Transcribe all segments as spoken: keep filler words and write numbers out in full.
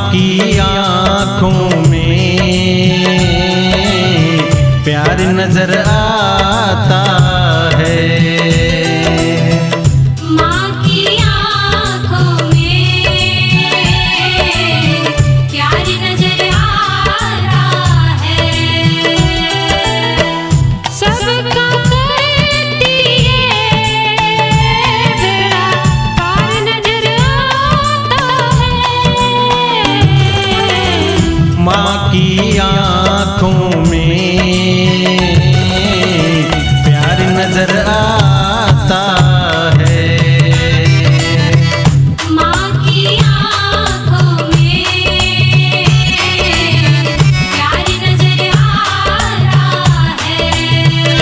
की आँखों में प्यार नजर आता है। माँ की आँखों में प्यार नजर आ रहा है। सबका करती है बेड़ा पार नजर आता है। माँ की आँखों में प्यार नजर आता है। माँ की आँखों में प्यार नजर आ रहा है।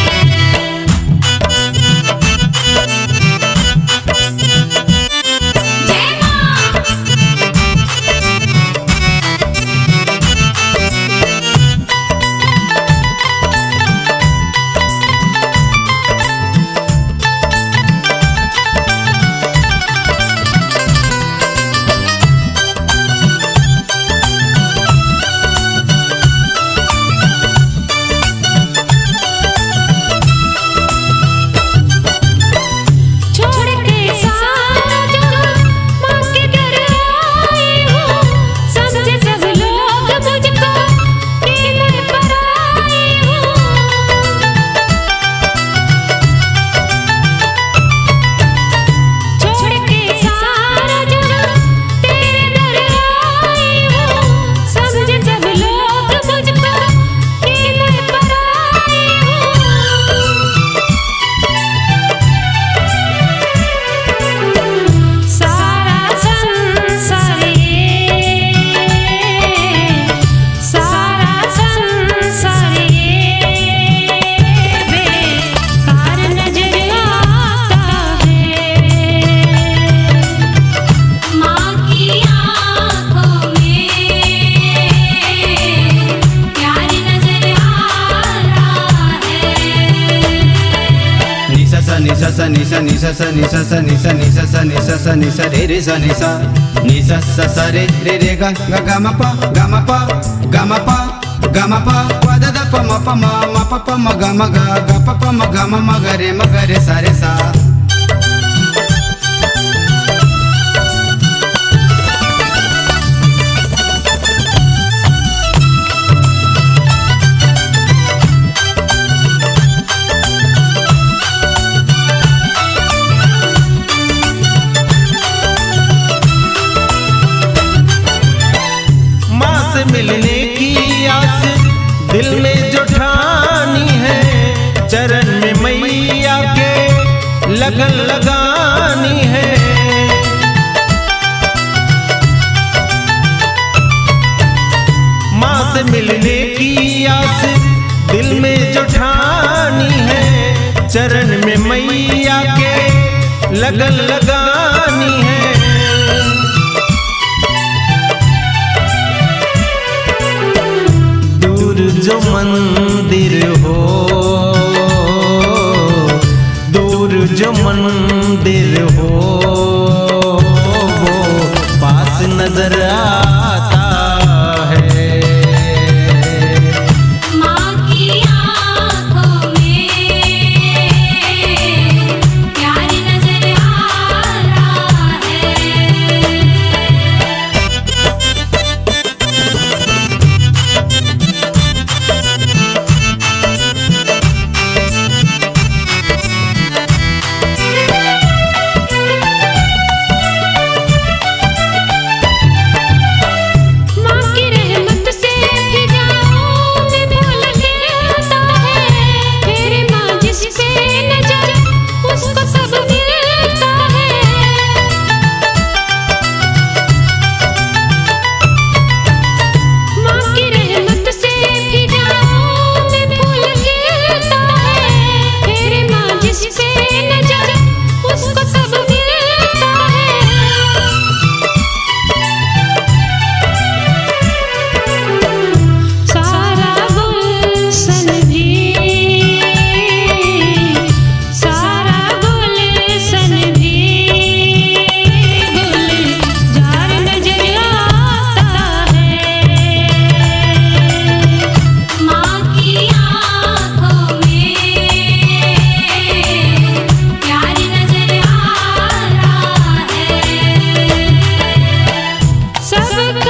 जय माँ। छोड़ के सारा जग माँ के घर आई हूँ। समझे सब लोग मुझको कि मैं पराई हूँ। छोड़ के सारा जग तेरे दर आई हूँ। समझे सब लोग मुझको कि मैं पराई हूँ। सारा संसार ये सारा संसार ये बेकार नजर आता है। माँ की आँखों में प्यार नजर आ रहा है। निसा सा निसा सा निसा निसा सा निसा सा निसा निसा सा निसा सा निसा रे रे सा निसा निसा सा सा रे रे रे गा गा गा मा पा गा मा पा गा मा पा गा मा पा वा दा दा पा मा पा मा मा पा पा मा गा मा गा गा पा पा मा गा मा मा गा रे मा गा रे सा रे सा। माँ से मिलने की आस दिल में जो ठानी है, चरण में मैया के लगन लगानी है। माँ से मिलने की आस दिल में जो ठानी है, चरण में मैया के लगन लगानी है। दूर जो मंदिर हो, दूर जो मंदिर हो, वो पास नजर आता है। माँ की आँखों में प्यार नजर आ रहा है। सब